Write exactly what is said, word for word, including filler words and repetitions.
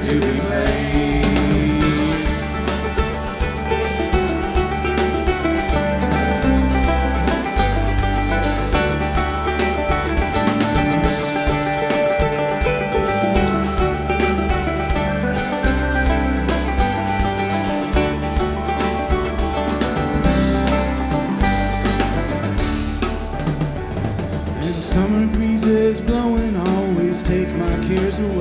to be made. And summer breezes blowing always take my cares away.